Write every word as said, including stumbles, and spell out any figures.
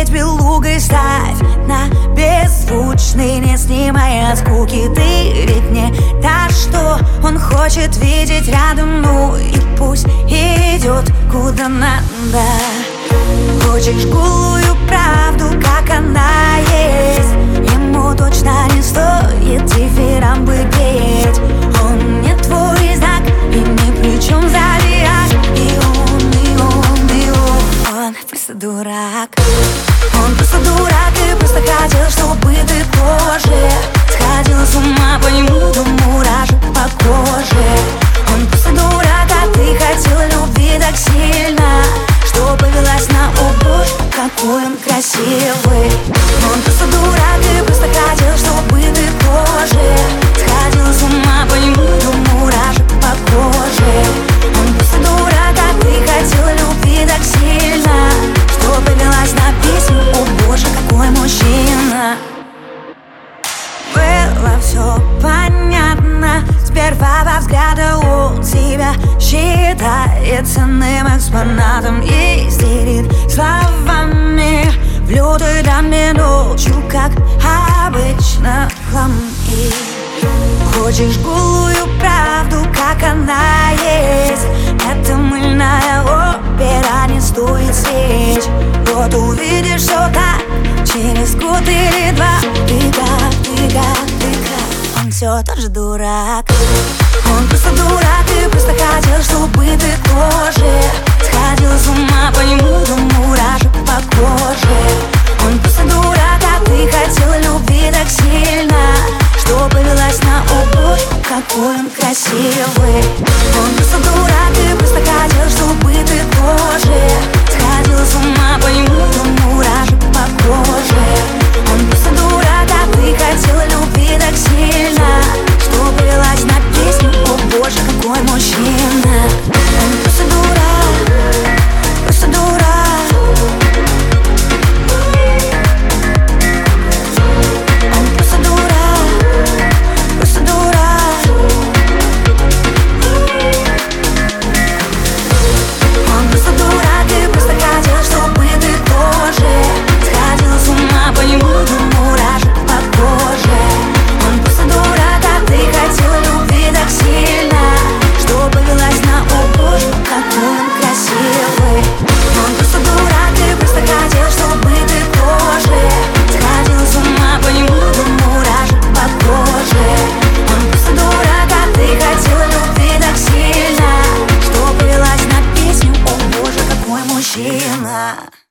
быть белугой, ставь на беззвучный, не снимая скуки. Ты ведь не та, что он хочет видеть рядом. Ну и пусть идет куда надо. Хочешь голую правду, как она есть? Ему точно не стоит дифирамбы петь. Он не твой знак и ни при чем зодиак. И он, и он, и он, он просто дурак. Он просто дурак и просто хотел, чтобы ты тоже сходила с ума по нему, до мурашек по коже. Он просто дурак, а ты хотела любви так сильно, что повелась на «О боже, какой он красивый». Он просто дурак и просто хотел, чтобы ты тоже сходила с ума по нему, до мурашек по коже. Он просто дурак, а ты хотела любви так сильно, что повелась на песню «О боже, какой мужчина». Было все понятно с первого взгляда. Он себя считает ценным экспонатом и истерит словами в лютой драме, ночью, как обычно, хлам. И хочешь голую правду, как она есть? Это мыльная опера, не стоит сечь. Вот увидишь все так через год или два. Ты как, ты как, ты как, он все тот же дурак. Он просто дурак и просто хотел, чтобы ты тоже сходила с ума по нему, до мурашек по коже. Он просто дурак, а ты хотела любви так сильно, что повелась на «О боже, какой он красивый». Он просто дурак и просто хотел, чтобы ты тоже сходила с ума по нему, до мурашек по коже. Он просто дурак, а ты хотела любви так сильно, что повелась на песню «О боже, какой мужчина». Он просто дурак, просто дурак. Он просто дурак, просто дурак. Он просто дурак и просто хотел, чтобы ты тоже сходила с ума по нему, до мурашек по коже. Он просто дурак, а ты хотела любви так сильно, что повелась на «О боже, какой он красивый». Он просто дурак и просто хотел, чтобы ты тоже сходила с ума по нему, до мурашек по коже. Он просто дурак, а ты хотела любви так сильно, что повелась на песню «О боже, какой мужчина».